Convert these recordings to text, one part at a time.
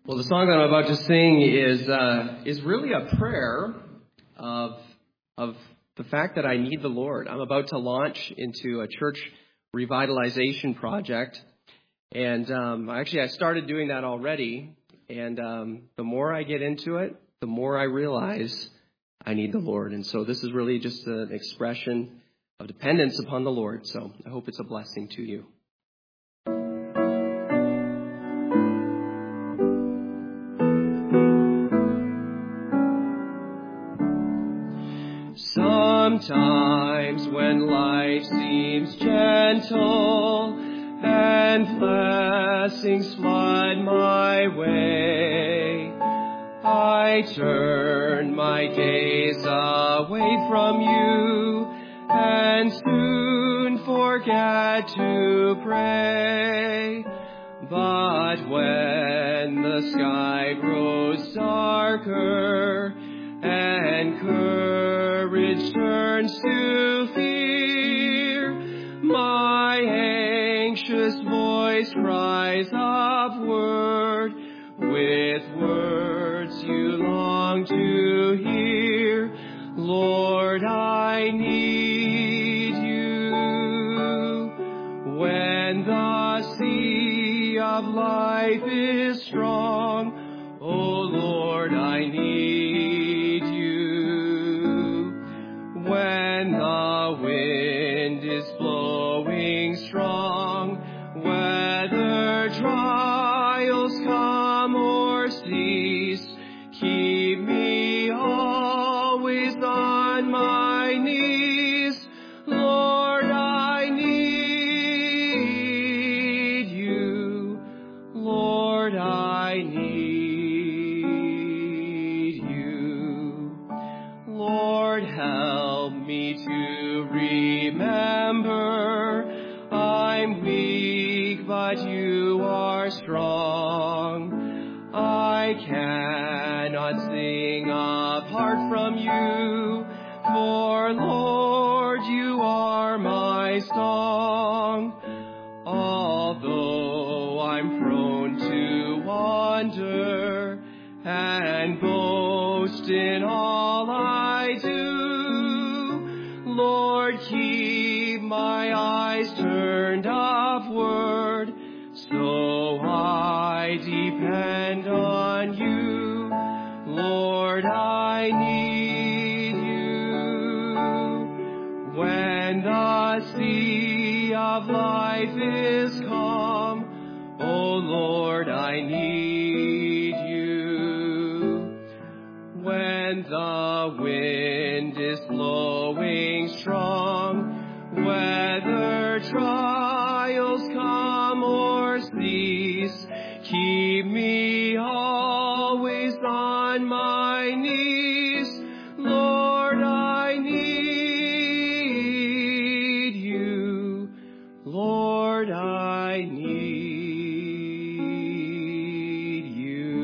Well, the song that I'm about to sing is really a prayer of the fact that I need the Lord. I'm about to launch into a church revitalization project, and I started doing that already. And the more I get into it, the more I realize I need the Lord. And so this is really just an expression of dependence upon the Lord. So I hope it's a blessing to you. Sometimes when life seems gentle and blessings flood my way, I turn my gaze away from you and soon forget to pray. But when the sky grows darker and courage turns to fear, my anxious voice cries upward with words you long to hear. Lord, I need you. When the sea of life is strong, oh Lord, I need you. When the wind is blowing strong, whether trials come or cease, keep me always on my knees. Lord, I need you. Lord, I need you. Lord, help me to remember I'm weak, but you are strong. I cannot sing apart from you, for Lord, you are my song. Although I'm prone to wander and boast in all I do, Lord, keep my eyes turned upward, so I depend on you. Lord, I need you. When the sea of life is calm, oh Lord, I need you. When the wind is blowing strong, whether trials come or cease, keep me always on my knees. Lord, I need you. Lord, I need you.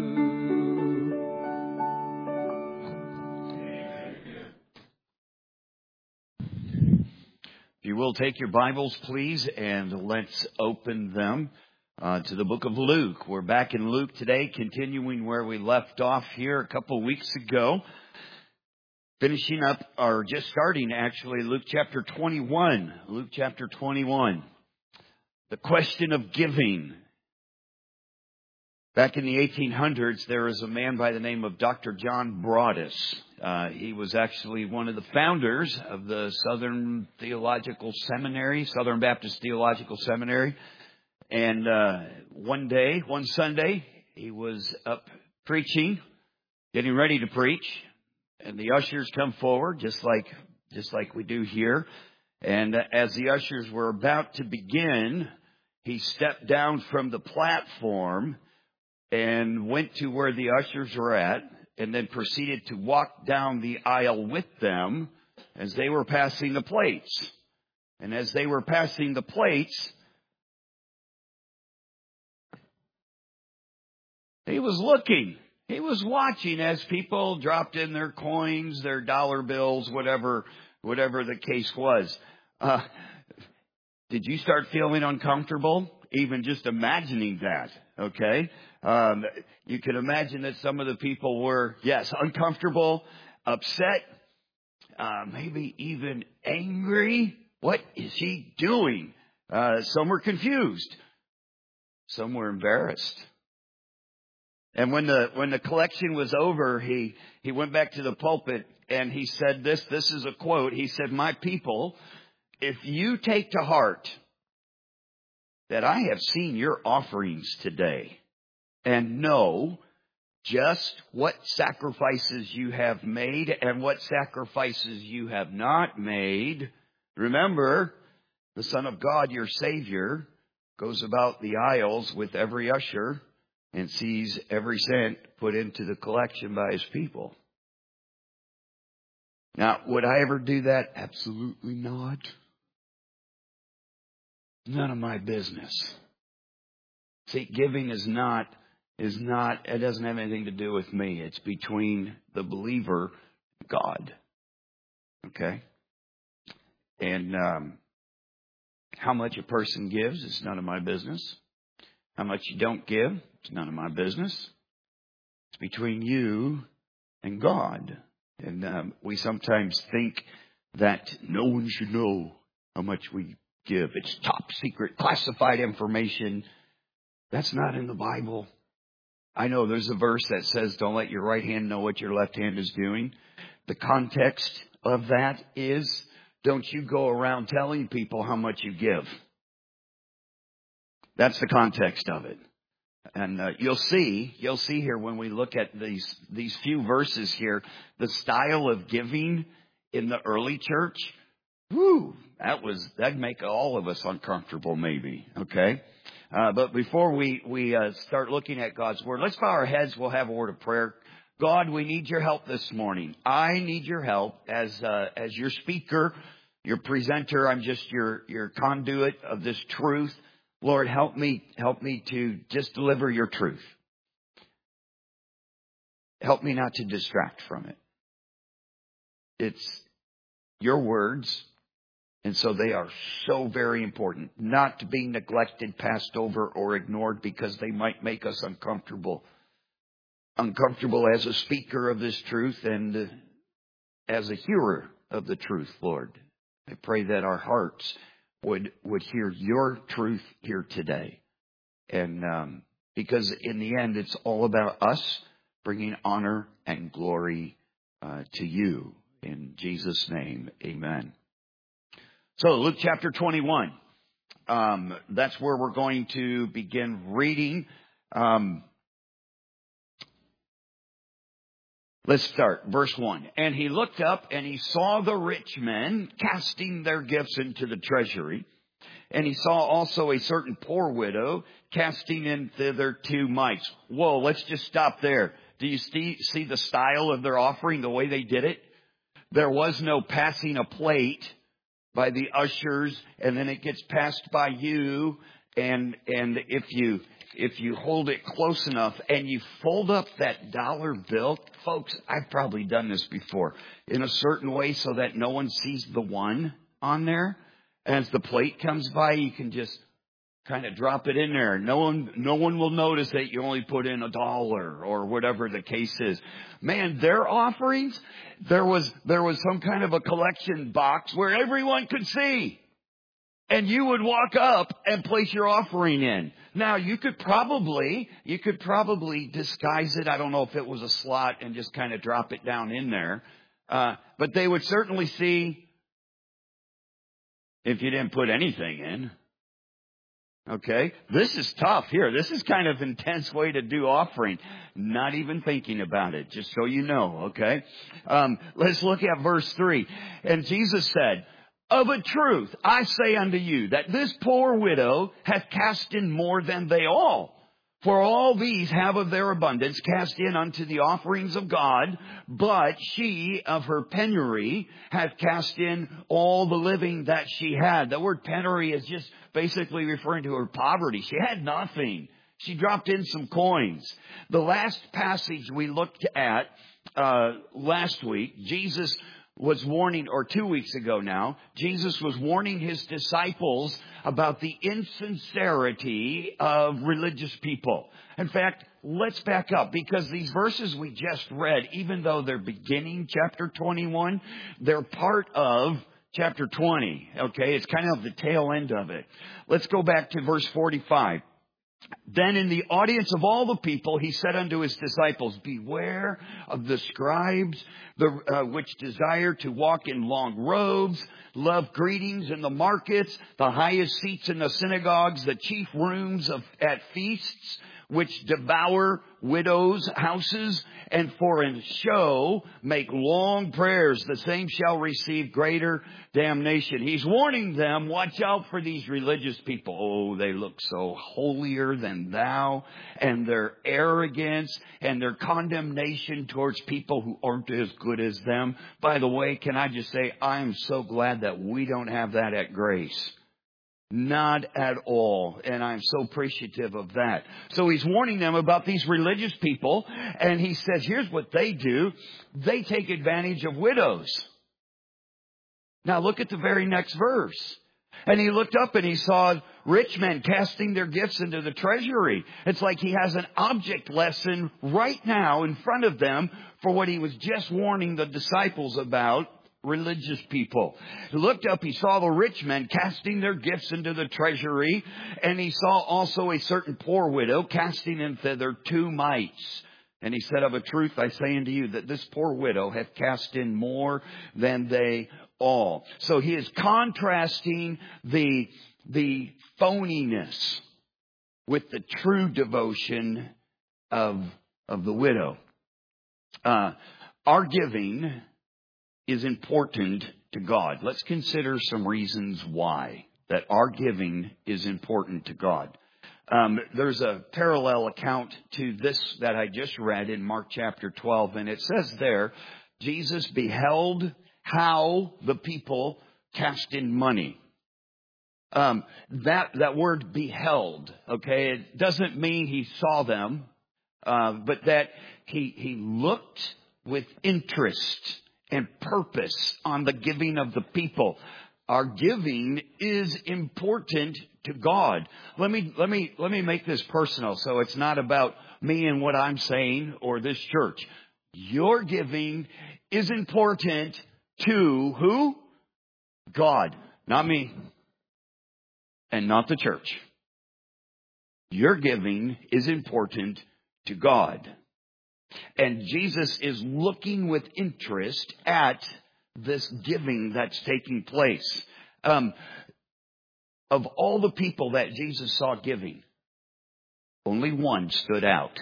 If you will, take your Bibles, please, and let's open them to the book of Luke. We're back in Luke today, continuing where we left off here a couple of weeks ago. Finishing up, or just starting actually, Luke chapter 21. Luke chapter 21. The question of giving. Back in the 1800s, there was a man by the name of Dr. John Broadus. He was actually one of the founders of the Southern Baptist Theological Seminary. And one Sunday, he was up preaching, getting ready to preach, and the ushers come forward, just like we do here. And as the ushers were about to begin, he stepped down from the platform and went to where the ushers were at, and then proceeded to walk down the aisle with them as they were passing the plates. And as they were passing the plates, he was looking. He was watching as people dropped in their coins, their dollar bills, whatever the case was. Did you start feeling uncomfortable even just imagining that, okay? You can imagine that some of the people were, yes, uncomfortable, upset, maybe even angry. What is he doing? Some were confused. Some were embarrassed. And when the collection was over, he went back to the pulpit and he said this is a quote. He said, "My people, if you take to heart that I have seen your offerings today and know just what sacrifices you have made and what sacrifices you have not made. Remember, the Son of God, your Savior, goes about the aisles with every usher and sees every cent put into the collection by his people." Now, would I ever do that? Absolutely not. None of my business. See, giving is not, it doesn't have anything to do with me. It's between the believer and God. Okay? And how much a person gives is none of my business. How much you don't give, it's none of my business. It's between you and God. And we sometimes think that no one should know how much we give. It's top secret, classified information. That's not in the Bible. I know there's a verse that says, don't let your right hand know what your left hand is doing. The context of that is, don't you go around telling people how much you give. That's the context of it. And you'll see here when we look at these few verses here, the style of giving in the early church. Whew, that'd make all of us uncomfortable, maybe. Okay, but before we start looking at God's word, let's bow our heads. We'll have a word of prayer. God, we need your help this morning. I need your help as your speaker, your presenter. I'm just your conduit of this truth. Lord, help me to just deliver your truth. Help me not to distract from it. It's your words, and so they are so very important, not to be neglected, passed over, or ignored because they might make us uncomfortable. Uncomfortable as a speaker of this truth and as a hearer of the truth, Lord. I pray that our hearts would hear your truth here today. And because in the end, it's all about us bringing honor and glory to you. In Jesus' name, amen. So Luke chapter 21. That's where we're going to begin reading. Let's start. Verse 1. And he looked up and he saw the rich men casting their gifts into the treasury. And he saw also a certain poor widow casting in thither 2 mites. Whoa, let's just stop there. Do you see the style of their offering, the way they did it? There was no passing a plate by the ushers and then it gets passed by you. And if you hold it close enough and you fold up that dollar bill, folks, I've probably done this before, in a certain way so that no one sees the one on there. As the plate comes by, you can just kind of drop it in there. No one will notice that you only put in $1 or whatever the case is. Man, their offerings, there was some kind of a collection box where everyone could see. And you would walk up and place your offering in. Now, you could probably disguise it. I don't know if it was a slot and just kind of drop it down in there. But they would certainly see if you didn't put anything in. Okay? This is tough here. This is kind of intense way to do offering. Not even thinking about it, just so you know. Okay? Let's look at verse 3. And Jesus said, of a truth, I say unto you that this poor widow hath cast in more than they all. For all these have of their abundance cast in unto the offerings of God, but she of her penury hath cast in all the living that she had. The word penury is just basically referring to her poverty. She had nothing. She dropped in some coins. The last passage we looked at last week, Jesus was warning, or 2 weeks ago now, Jesus was warning his disciples about the insincerity of religious people. In fact, let's back up, because these verses we just read, even though they're beginning chapter 21, they're part of chapter 20. Okay, it's kind of the tail end of it. Let's go back to verse 45. Then in the audience of all the people, he said unto his disciples, beware of the scribes, which desire to walk in long robes, love greetings in the markets, the highest seats in the synagogues, the chief rooms at feasts, which devour widows' houses, and for in show make long prayers. The same shall receive greater damnation. He's warning them, watch out for these religious people. Oh, they look so holier than thou, and their arrogance and their condemnation towards people who aren't as good as them. By the way, can I just say, I am so glad that we don't have that at Grace. Not at all. And I'm so appreciative of that. So he's warning them about these religious people. And he says, here's what they do. They take advantage of widows. Now look at the very next verse. And he looked up and he saw rich men casting their gifts into the treasury. It's like he has an object lesson right now in front of them for what he was just warning the disciples about. Religious people. He looked up, he saw the rich men casting their gifts into the treasury, and he saw also a certain poor widow casting in thither 2 mites. And he said, of a truth I say unto you, that this poor widow hath cast in more than they all. So he is contrasting the phoniness with the true devotion of the widow. Our giving is important to God. Let's consider some reasons why that our giving is important to God. There's a parallel account to this that I just read in Mark chapter 12, and it says there, Jesus beheld how the people cast in money. That word beheld, okay, it doesn't mean he saw them, but that he looked with interest and purpose on the giving of the people. Our giving is important to God. Let me make this personal, so it's not about me and what I'm saying or this church. Your giving is important to who? God, not me, and not the church. Your giving is important to God. And Jesus is looking with interest at this giving that's taking place. Of all the people that Jesus saw giving, only one stood out.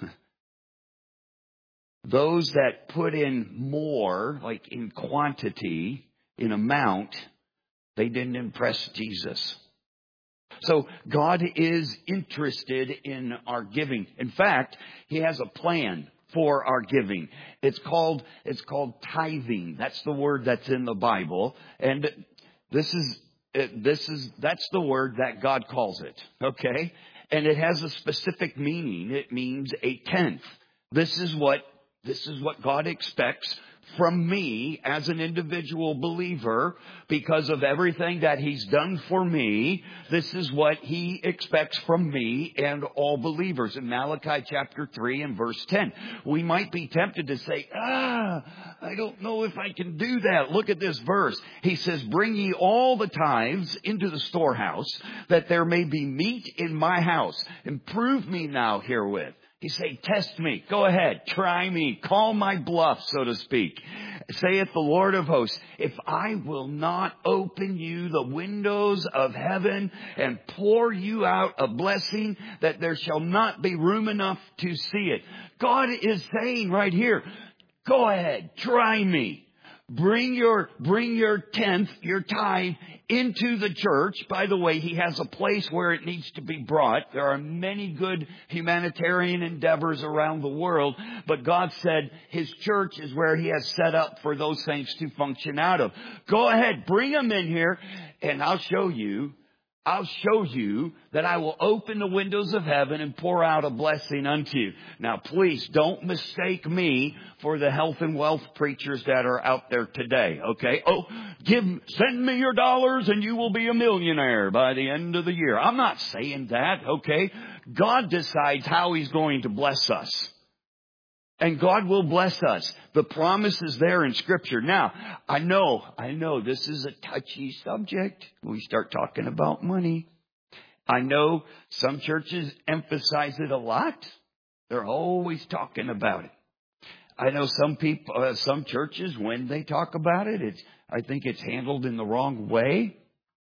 Those that put in more, like in quantity, in amount, they didn't impress Jesus. So God is interested in our giving. In fact, He has a plan for our giving. It's called tithing. That's the word that's in the Bible. And that's the word that God calls it. Okay? And it has a specific meaning. It means a tenth. This is what God expects from me as an individual believer, because of everything that He's done for me. This is what He expects from me and all believers. In Malachi chapter 3 and verse 10, we might be tempted to say, I don't know if I can do that. Look at this verse. He says, bring ye all the tithes into the storehouse, that there may be meat in my house. And prove me now herewith. He say, test me. Go ahead. Try me. Call my bluff, so to speak. Saith the Lord of hosts, if I will not open you the windows of heaven and pour you out a blessing, that there shall not be room enough to see it. God is saying right here, go ahead. Try me. Bring your tenth, your tithe, into the church. By the way, He has a place where it needs to be brought. There are many good humanitarian endeavors around the world, but God said His church is where He has set up for those things to function out of. Go ahead, bring them in here, and I'll show you I'll show you that I will open the windows of heaven and pour out a blessing unto you. Now, please don't mistake me for the health and wealth preachers that are out there today. Okay. Oh, send me your dollars and you will be a millionaire by the end of the year. I'm not saying that. Okay. God decides how He's going to bless us. And God will bless us. The promise is there in Scripture. Now, I know this is a touchy subject. We start talking about money. I know some churches emphasize it a lot. They're always talking about it. I know some churches, when they talk about it, I think it's handled in the wrong way.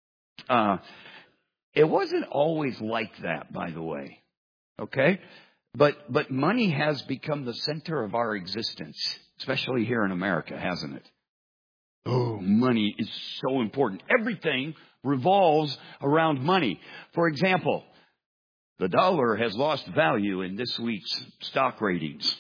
It wasn't always like that, by the way. Okay? But money has become the center of our existence, especially here in America, hasn't it? Oh, money is so important. Everything revolves around money. For example, the dollar has lost value in this week's stock ratings.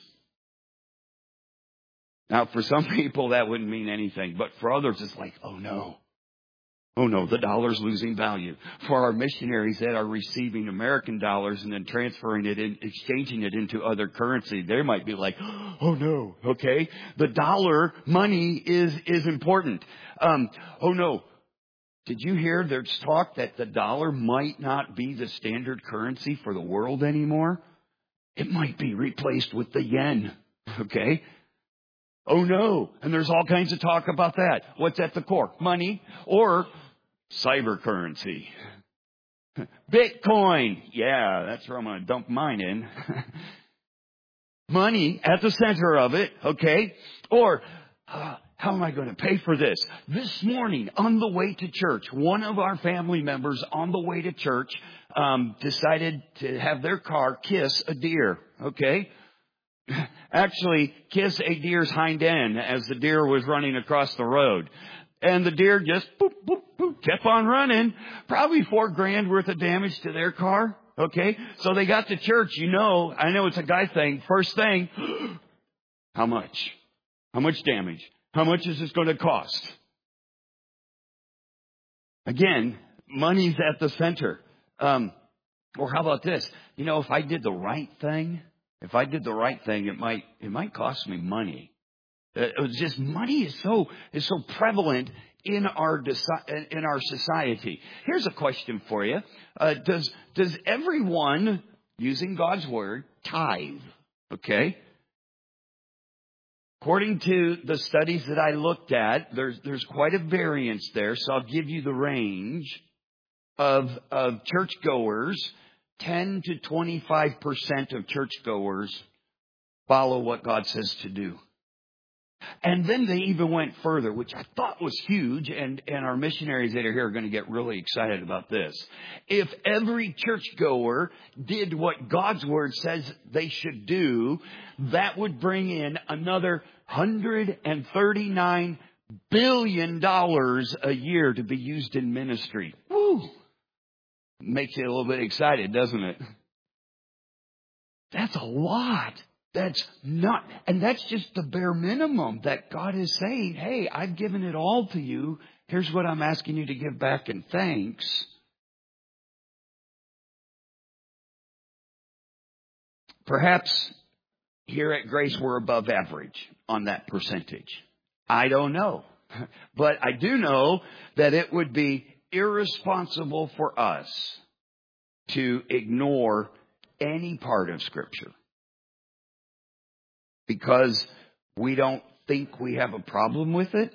Now, for some people, that wouldn't mean anything. But for others, it's like, oh no, the dollar's losing value. For our missionaries that are receiving American dollars and then transferring it in, exchanging it into other currency, they might be like, oh no, okay? The dollar, money is important. Oh no. Did you hear there's talk that the dollar might not be the standard currency for the world anymore? It might be replaced with the yen, okay? Oh no. And there's all kinds of talk about that. What's at the core? Money or cyber currency. Bitcoin. Yeah, that's where I'm going to dump mine in. Money at the center of it, okay? Or how am I going to pay for this? This morning on the way to church, one of our family members on the way to church decided to have their car kiss a deer, okay? Actually, kiss a deer's hind end as the deer was running across the road. And the deer just boop, boop, boop, kept on running. Probably $4,000 worth of damage to their car. Okay. So they got to church. I know it's a guy thing. First thing, how much? How much damage? How much is this going to cost? Again, money's at the center. Or how about this? If I did the right thing, it might cost me money. It was just money is so prevalent in our society. Here's a question for you: Does everyone using God's word tithe? Okay. According to the studies that I looked at, there's quite a variance there. So I'll give you the range of churchgoers. 10 to 25% of churchgoers follow what God says to do. And then they even went further, which I thought was huge, and our missionaries that are here are going to get really excited about this. If every churchgoer did what God's word says they should do, that would bring in another $139 billion a year to be used in ministry. Woo! Makes you a little bit excited, doesn't it? That's a lot. That's just the bare minimum that God is saying, hey, I've given it all to you. Here's what I'm asking you to give back in thanks. Perhaps here at Grace we're above average on that percentage. I don't know. But I do know that it would be irresponsible for us to ignore any part of Scripture because we don't think we have a problem with it,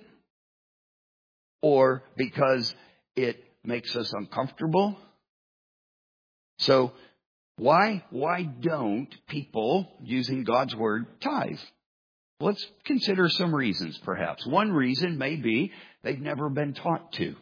or because it makes us uncomfortable. So why don't people using God's word tithe? Let's consider some reasons, perhaps. One reason may be they've never been taught to.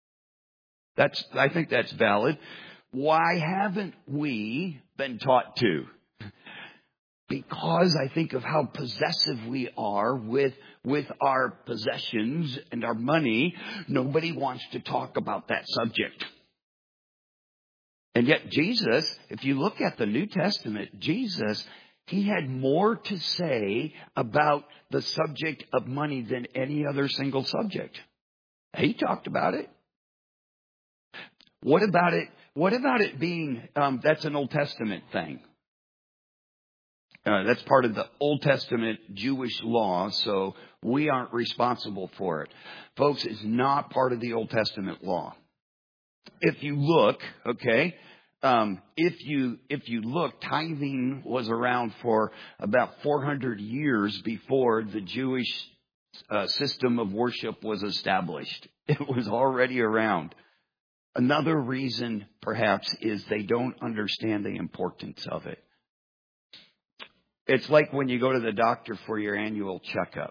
I think that's valid. Why haven't we been taught to? Because I think of how possessive we are with our possessions and our money. Nobody wants to talk about that subject. And yet Jesus, if you look at the New Testament, Jesus, he had more to say about the subject of money than any other single subject. He talked about it. What about it? What about it being, that's an Old Testament thing? That's part of the Old Testament Jewish law, so we aren't responsible for it. Folks, it's not part of the Old Testament law. If you look, okay, if you look, tithing was around for about 400 years before the Jewish system of worship was established. It was already around. Another reason, perhaps, is they don't understand the importance of it. It's like when you go to the doctor for your annual checkup.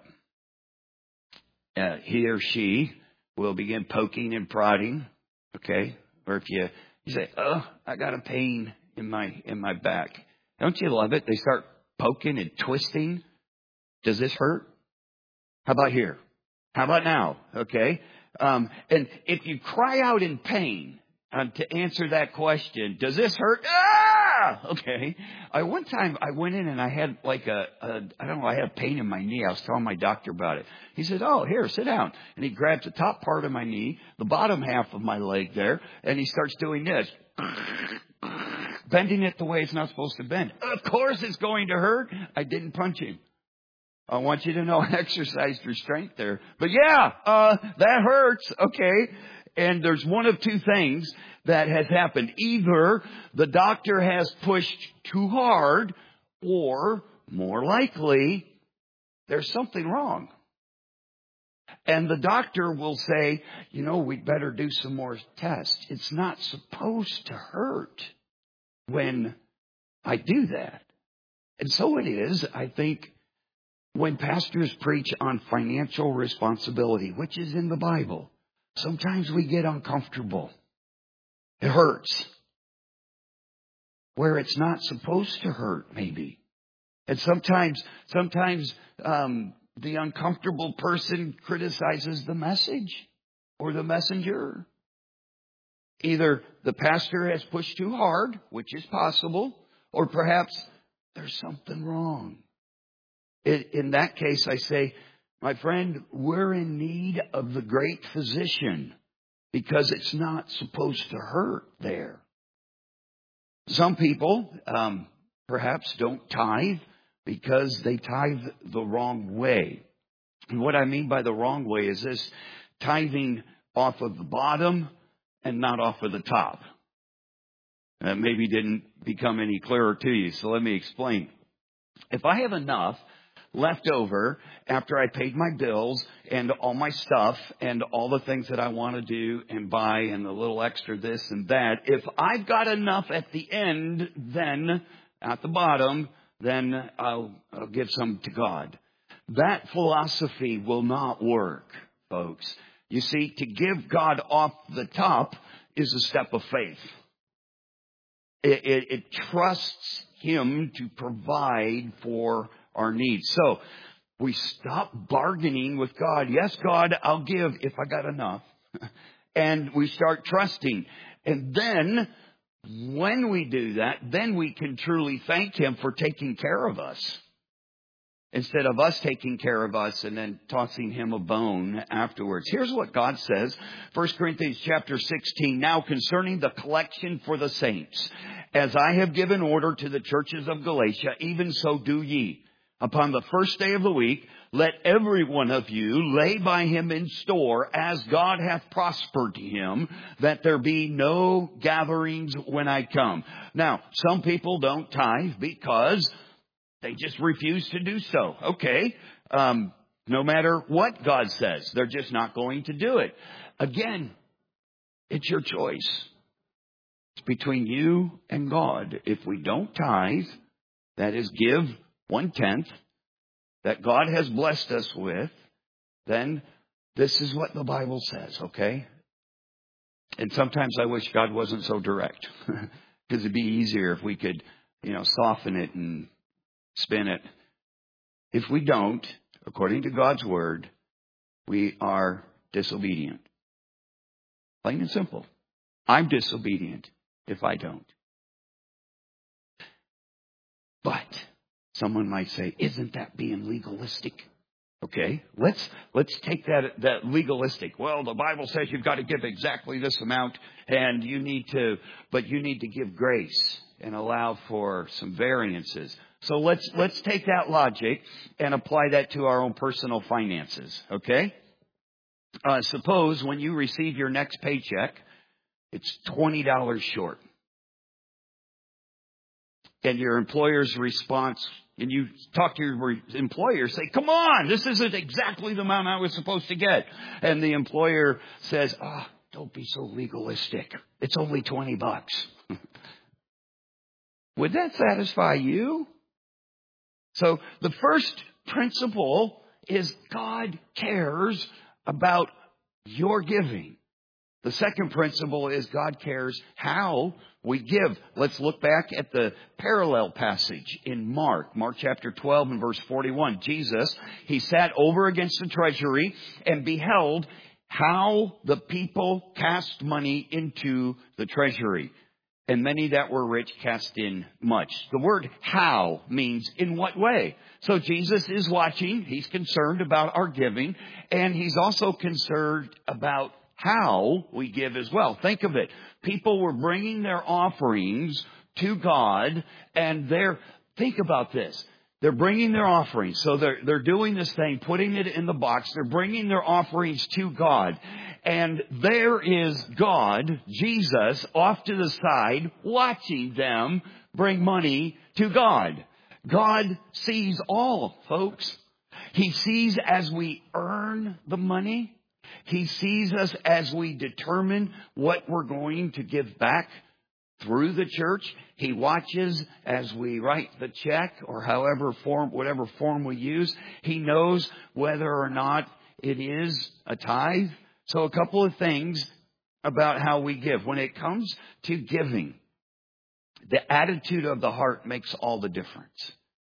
He or she will begin poking and prodding, okay? Or if you say, "Oh, I got a pain in my back." Don't you love it? They start poking and twisting. Does this hurt? How about here? How about now? Okay? And if you cry out in pain to answer that question, does this hurt? Ah! Okay. One time I went in and I had like I had a pain in my knee. I was telling my doctor about it. He said, "Oh, here, sit down." And he grabs the top part of my knee, the bottom half of my leg there, and he starts doing this. Bending it the way it's not supposed to bend. Of course it's going to hurt. I didn't punch him. I want you to know I exercised your strength there. But yeah, that hurts. Okay. And there's one of two things that has happened. Either the doctor has pushed too hard, or more likely, there's something wrong. And the doctor will say, we'd better do some more tests. It's not supposed to hurt when I do that. And so it is, I think, when pastors preach on financial responsibility, which is in the Bible. Sometimes we get uncomfortable. It hurts. Where it's not supposed to hurt, maybe. And sometimes the uncomfortable person criticizes the message or the messenger. Either the pastor has pushed too hard, which is possible, or perhaps there's something wrong. In that case, I say, my friend, we're in need of the great physician because it's not supposed to hurt there. Some people perhaps don't tithe because they tithe the wrong way. And what I mean by the wrong way is this: tithing off of the bottom and not off of the top. That maybe didn't become any clearer to you, so let me explain. If I have enough left over after I paid my bills and all my stuff and all the things that I want to do and buy and a little extra this and that, if I've got enough at the end, then at the bottom, then I'll give some to God. That philosophy will not work, folks. You see, to give God off the top is a step of faith. It trusts Him to provide for our needs. So we stop bargaining with God. Yes, God, I'll give if I got enough. And we start trusting. And then when we do that, then we can truly thank Him for taking care of us. Instead of us taking care of us and then tossing Him a bone afterwards. Here's what God says. 1 Corinthians chapter 16. Now concerning the collection for the saints, as I have given order to the churches of Galatia, even so do ye. Upon the first day of the week, let every one of you lay by him in store as God hath prospered him, that there be no gatherings when I come. Now, some people don't tithe because they just refuse to do so. Okay. No matter what God says, they're just not going to do it. Again, it's your choice. It's between you and God. If we don't tithe, that is give 1/10 that God has blessed us with, then this is what the Bible says, okay? And sometimes I wish God wasn't so direct because it'd be easier if we could, soften it and spin it. If we don't, according to God's word, we are disobedient. Plain and simple. I'm disobedient if I don't. But someone might say, isn't that being legalistic? Okay, let's take that legalistic. Well, the Bible says you've got to give exactly this amount, and you need to give grace and allow for some variances. So let's take that logic and apply that to our own personal finances. Okay, suppose when you receive your next paycheck, it's $20 short, and your employer's response. And you talk to your employer, say, come on, this isn't exactly the amount I was supposed to get. And the employer says, don't be so legalistic. It's only $20. Would that satisfy you? So the first principle is God cares about your giving. The second principle is God cares how we give. Let's look back at the parallel passage in Mark chapter 12 and verse 41. Jesus, he sat over against the treasury and beheld how the people cast money into the treasury. And many that were rich cast in much. The word how means in what way. So Jesus is watching. He's concerned about our giving. And he's also concerned about how we give as well. Think of it. People were bringing their offerings to God, and think about this. They're bringing their offerings. So they're doing this thing, putting it in the box. They're bringing their offerings to God. And there is God, Jesus, off to the side, watching them bring money to God. God sees all, folks. He sees as we earn the money. He sees us as we determine what we're going to give back through the church. He watches as we write the check or whatever form we use. He knows whether or not it is a tithe. So a couple of things about how we give. When it comes to giving, the attitude of the heart makes all the difference.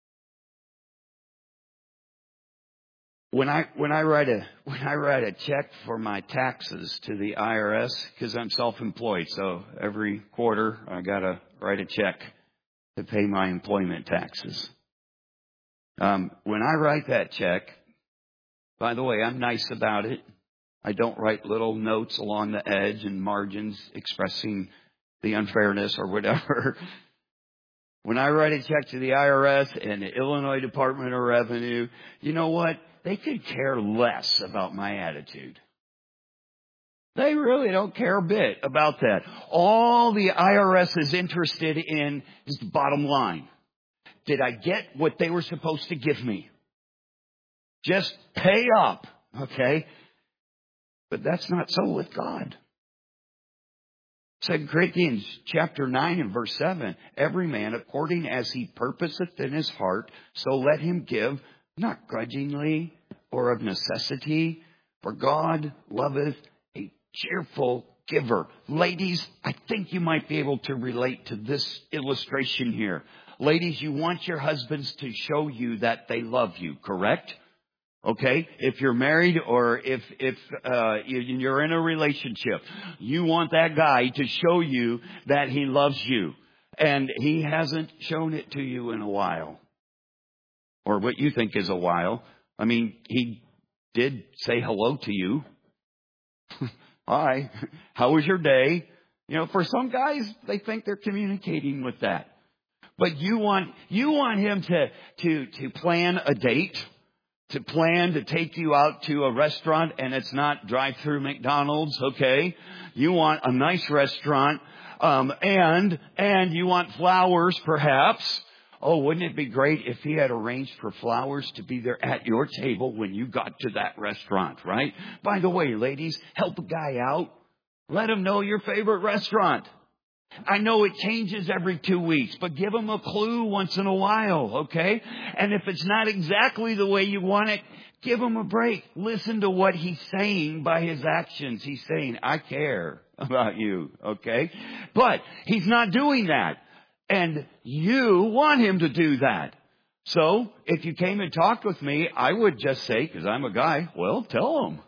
When I write a check for my taxes to the IRS, because I'm self-employed, so every quarter I gotta write a check to pay my employment taxes. When I write that check, by the way, I'm nice about it. I don't write little notes along the edge and margins expressing the unfairness or whatever. When I write a check to the IRS and the Illinois Department of Revenue, you know what? They could care less about my attitude. They really don't care a bit about that. All the IRS is interested in is the bottom line. Did I get what they were supposed to give me? Just pay up, okay? But that's not so with God. 2 Corinthians chapter 9 and verse 7, every man according as he purposeth in his heart, so let him give, not grudgingly or of necessity, for God loveth a cheerful giver. Ladies, I think you might be able to relate to this illustration here. Ladies, you want your husbands to show you that they love you, correct? Okay, if you're married or if you're in a relationship, you want that guy to show you that he loves you. And he hasn't shown it to you in a while. Or what you think is a while. I mean, he did say hello to you. Hi, how was your day? You know, for some guys, they think they're communicating with that. But you want him to plan a date. To plan to take you out to a restaurant, and it's not drive-through McDonald's, okay? You want a nice restaurant, and you want flowers, perhaps. Oh, wouldn't it be great if he had arranged for flowers to be there at your table when you got to that restaurant, right? By the way, ladies, help a guy out. Let him know your favorite restaurant. I know it changes every 2 weeks, but give him a clue once in a while, okay? And if it's not exactly the way you want it, give him a break. Listen to what he's saying by his actions. He's saying, I care about you, okay? But he's not doing that. And you want him to do that. So if you came and talked with me, I would just say, because I'm a guy, well, tell him.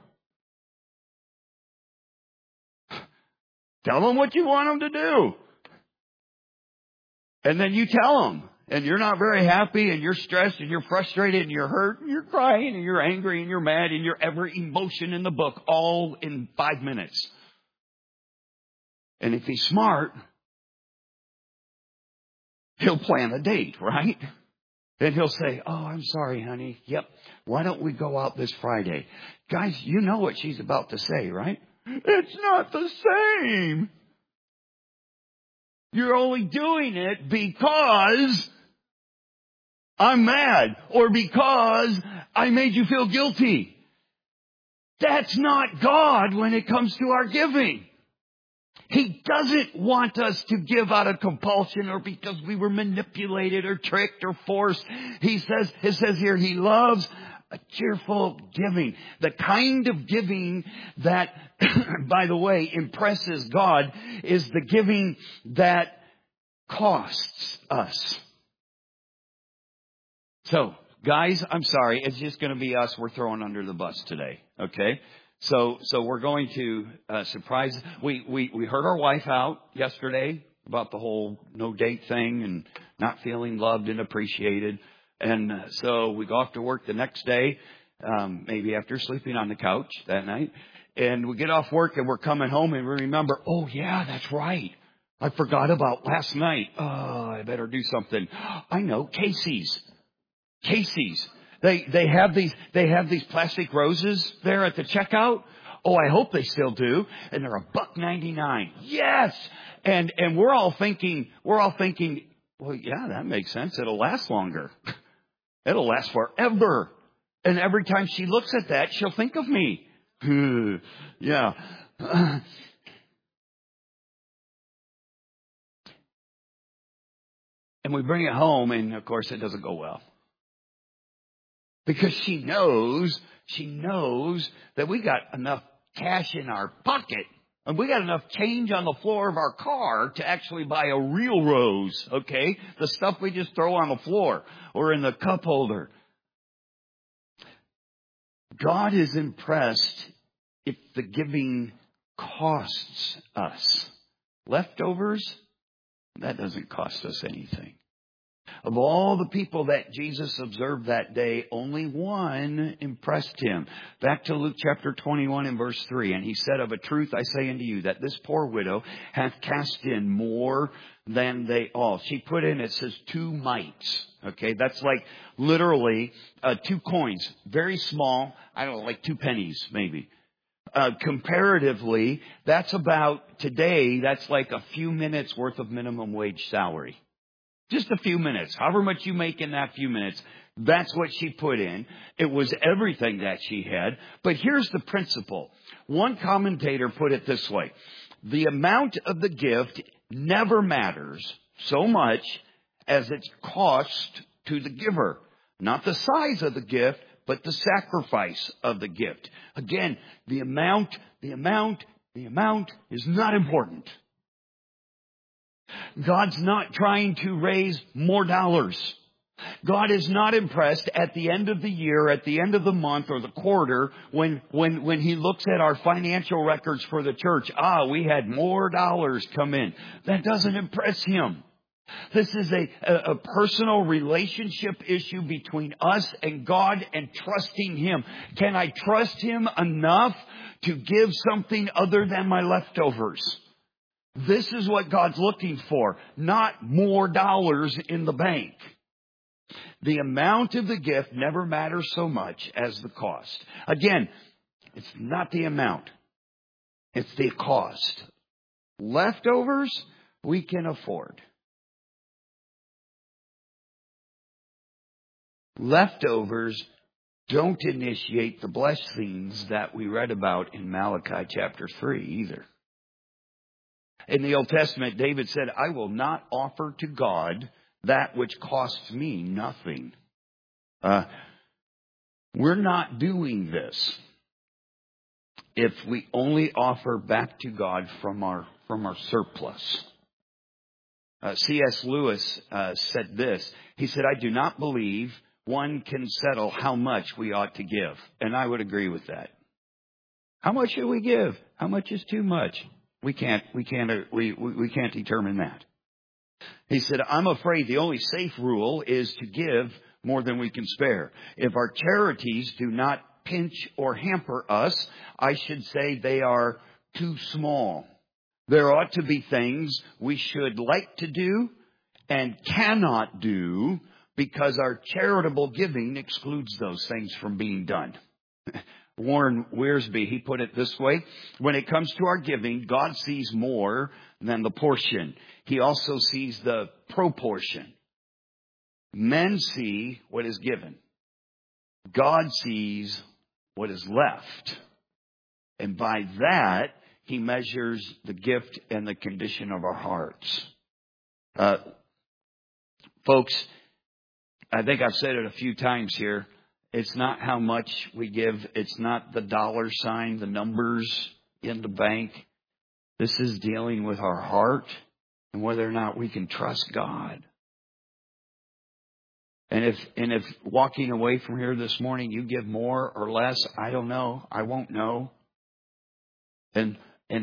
Tell him what you want him to do. And then you tell him. and you're not very happy, and you're stressed, and you're frustrated, and you're hurt, and you're crying, and you're angry, and you're mad, and you're every emotion in the book all in 5 minutes. And if he's smart, he'll plan a date, right? And he'll say, oh, I'm sorry, honey. Yep. Why don't we go out this Friday? Guys, you know what she's about to say, right? It's not the same. You're only doing it because I'm mad or because I made you feel guilty. That's not God when it comes to our giving. He doesn't want us to give out of compulsion or because we were manipulated or tricked or forced. It says here, he loves a cheerful giving. The kind of giving that, by the way, impresses God is the giving that costs us. So, guys, I'm sorry. It's just going to be us. We're throwing under the bus today. Okay? So we're going to surprise. We heard our wife out yesterday about the whole no date thing and not feeling loved and appreciated. And so we go off to work the next day, maybe after sleeping on the couch that night. And we get off work and we're coming home and we remember, oh yeah, that's right. I forgot about last night. Oh, I better do something. I know, Casey's. They have these plastic roses there at the checkout. Oh, I hope they still do. And they're $1.99. Yes. And we're all thinking, well, yeah, that makes sense. It'll last longer. It'll last forever. And every time she looks at that, she'll think of me. Yeah. And we bring it home and of course it doesn't go well. Because she knows that we got enough cash in our pocket and we got enough change on the floor of our car to actually buy a real rose, okay? The stuff we just throw on the floor or in the cup holder. God is impressed if the giving costs us. Leftovers, that doesn't cost us anything. Of all the people that Jesus observed that day, only one impressed him. Back to Luke chapter 21 and verse 3. And he said, of a truth I say unto you, that this poor widow hath cast in more than they all. She put in, it says 2 mites. Okay, that's like literally 2 coins. Very small. I don't know, like 2 pennies maybe. Comparatively, that's about today, that's like a few minutes worth of minimum wage salary. Just a few minutes. However much you make in that few minutes, that's what she put in. It was everything that she had. But here's the principle. One commentator put it this way. The amount of the gift never matters so much as its cost to the giver. Not the size of the gift, but the sacrifice of the gift. Again, the amount is not important. God's not trying to raise more dollars. God is not impressed at the end of the year, at the end of the month or the quarter when he looks at our financial records for the church. We had more dollars come in. That doesn't impress him. This is a personal relationship issue between us and God and trusting him. Can I trust him enough to give something other than my leftovers? This is what God's looking for, not more dollars in the bank. The amount of the gift never matters so much as the cost. Again, it's not the amount. It's the cost. Leftovers, we can afford. Leftovers don't initiate the blessings that we read about in Malachi chapter 3 either. In the Old Testament, David said, I will not offer to God that which costs me nothing. We're not doing this if we only offer back to God from our surplus. C.S. Lewis said this. He said, I do not believe one can settle how much we ought to give. And I would agree with that. How much should we give? How much is too much? We can't determine that. He said, I'm afraid the only safe rule is to give more than we can spare. If our charities do not pinch or hamper us, I should say they are too small. There ought to be things we should like to do and cannot do because our charitable giving excludes those things from being done. Warren Wiersbe, he put it this way: when it comes to our giving, God sees more than the portion. He also sees the proportion. Men see what is given. God sees what is left. And by that, He measures the gift and the condition of our hearts. Folks, I think I've said it a few times here. It's not how much we give. It's not the dollar sign, the numbers in the bank. This is dealing with our heart and whether or not we can trust God. And if walking away from here this morning, you give more or less, I don't know. I won't know. And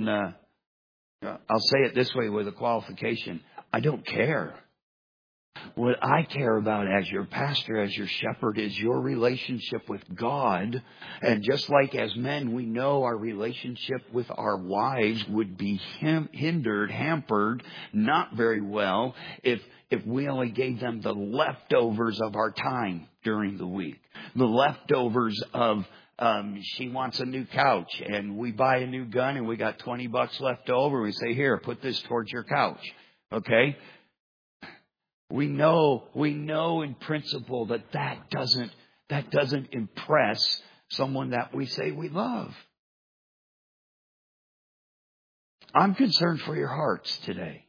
I'll say it this way with a qualification. I don't care. What I care about as your pastor, as your shepherd, is your relationship with God. And just like as men, we know our relationship with our wives would be hindered, hampered, not very well if we only gave them the leftovers of our time during the week. The leftovers of she wants a new couch and we buy a new gun and we got $20 left over. We say, here, put this towards your couch. Okay? We know in principle that doesn't impress someone that we say we love. I'm concerned for your hearts today.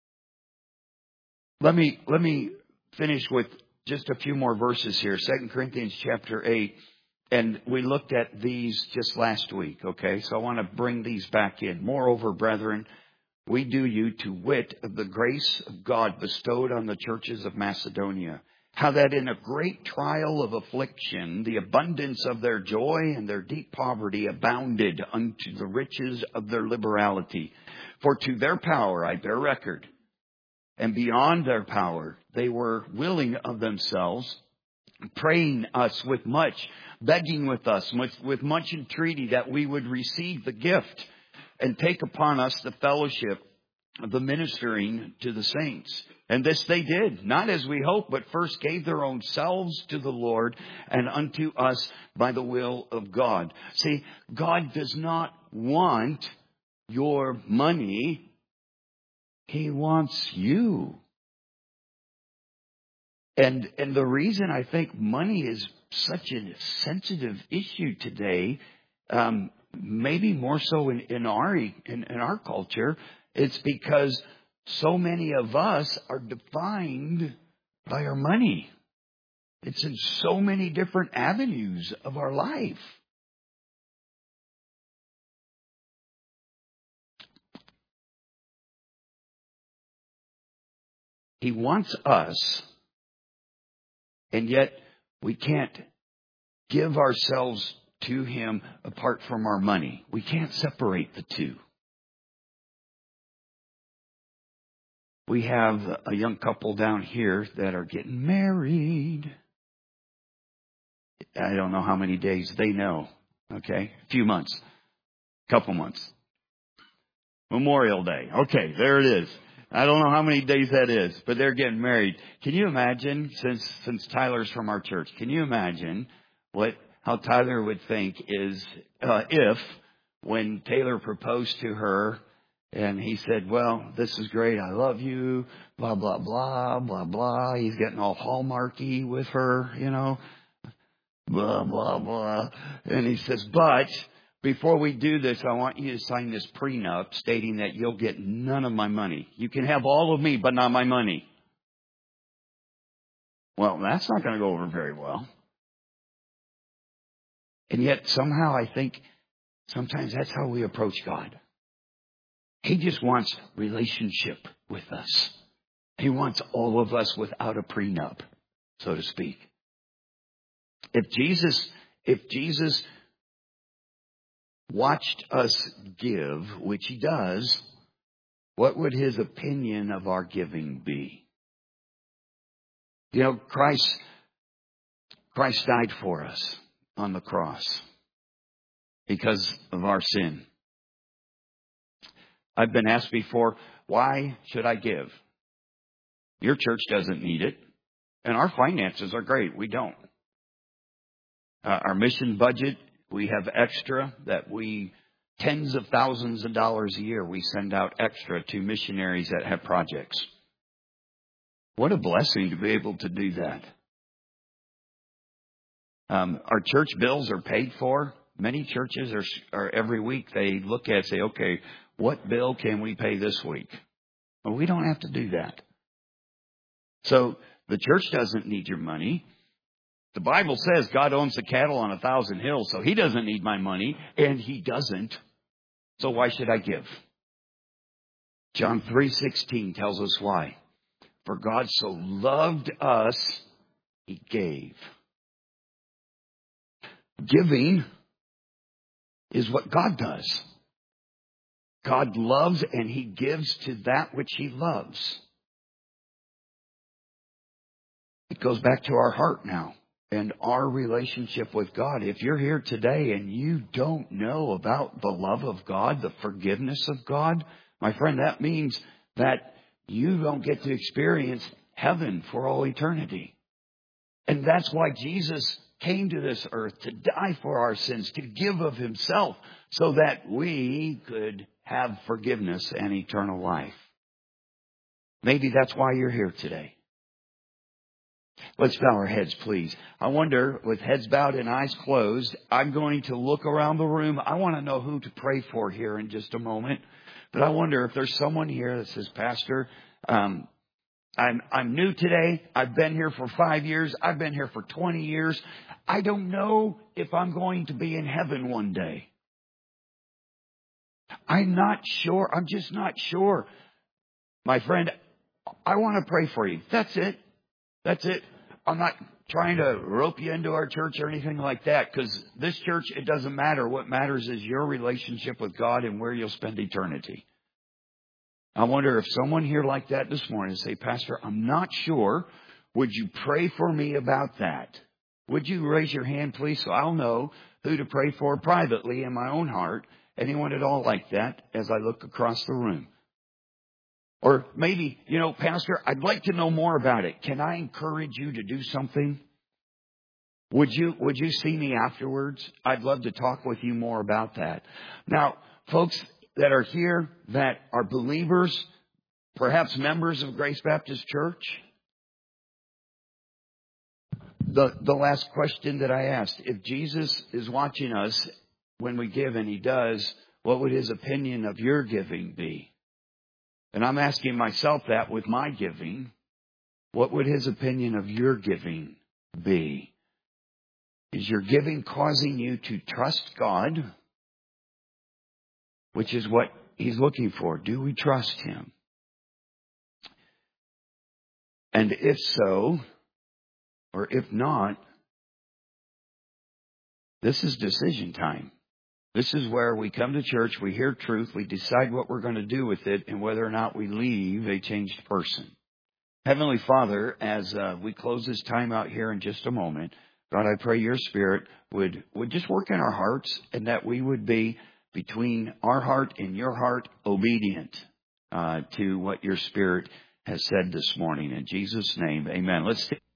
Let me finish with just a few more verses here. 2 Corinthians chapter 8. And we looked at these just last week, okay? So I want to bring these back in. Moreover, brethren, we do you to wit of the grace of God bestowed on the churches of Macedonia, how that in a great trial of affliction, the abundance of their joy and their deep poverty abounded unto the riches of their liberality. For to their power I bear record, and beyond their power they were willing of themselves, praying us with much, begging with us with much entreaty that we would receive the gift and take upon us the fellowship of the ministering to the saints. And this they did, not as we hoped, but first gave their own selves to the Lord and unto us by the will of God. See, God does not want your money. He wants you. And the reason I think money is such a sensitive issue today, maybe more so in our culture, it's because so many of us are defined by our money. It's in so many different avenues of our life. He wants us, and yet we can't give ourselves to Him apart from our money. We can't separate the two. We have a young couple down here that are getting married. I don't know how many days they know. Okay, a few months, couple months. Memorial Day. Okay, there it is. I don't know how many days that is, but they're getting married. Can you imagine, since Tyler's from our church, can you imagine how Tyler would think is if when Taylor proposed to her and he said, well, this is great, I love you, blah, blah, blah, blah, blah. He's getting all hallmarky with her, blah, blah, blah. And he says, but before we do this, I want you to sign this prenup stating that you'll get none of my money. You can have all of me, but not my money. Well, that's not going to go over very well. And yet somehow I think sometimes that's how we approach God. He just wants relationship with us. He wants all of us without a prenup, so to speak. If Jesus watched us give, which He does, what would His opinion of our giving be? You know, Christ died for us on the cross because of our sin. I've been asked before, why should I give? Your church doesn't need it. And our finances are great. We don't. Our mission budget, we have extra that tens of thousands of dollars a year we send out extra to missionaries that have projects. What a blessing to be able to do that. Our church bills are paid for. Many churches are every week they look at and say, okay, what bill can we pay this week? Well, we don't have to do that. So the church doesn't need your money. The Bible says God owns the cattle on 1,000 hills, so He doesn't need my money, and He doesn't. So why should I give? John 3:16 tells us why. For God so loved us, He gave. Giving is what God does. God loves and He gives to that which He loves. It goes back to our heart now and our relationship with God. If you're here today and you don't know about the love of God, the forgiveness of God, my friend, that means that you don't get to experience heaven for all eternity. And that's why Jesus came to this earth to die for our sins, to give of Himself so that we could have forgiveness and eternal life. Maybe that's why you're here today. Let's bow our heads, please. I wonder, with heads bowed and eyes closed, I'm going to look around the room. I want to know who to pray for here in just a moment. But I wonder if there's someone here that says, Pastor, I'm new today. I've been here for 5 years. I've been here for 20 years. I don't know if I'm going to be in heaven one day. I'm not sure. I'm just not sure. My friend, I want to pray for you. That's it. That's it. I'm not trying to rope you into our church or anything like that, because this church, it doesn't matter. What matters is your relationship with God and where you'll spend eternity. I wonder if someone here like that this morning say, Pastor, I'm not sure. Would you pray for me about that? Would you raise your hand, please, so I'll know who to pray for privately in my own heart? Anyone at all like that as I look across the room? Or maybe, Pastor, I'd like to know more about it. Can I encourage you to do something? Would you see me afterwards? I'd love to talk with you more about that. Now, folks that are here that are believers, perhaps members of Grace Baptist Church, the last question that I asked, if Jesus is watching us when we give, and He does, what would His opinion of your giving be? And I'm asking myself that with my giving. What would His opinion of your giving be? Is your giving causing you to trust God? Which is what He's looking for. Do we trust Him? And if so, or if not, this is decision time. This is where we come to church, we hear truth, we decide what we're going to do with it, and whether or not we leave a changed person. Heavenly Father, as we close this time out here in just a moment, God, I pray Your Spirit would just work in our hearts, and that we would be, between our heart and Your heart, obedient to what Your Spirit has said this morning. In Jesus' name, amen. Let's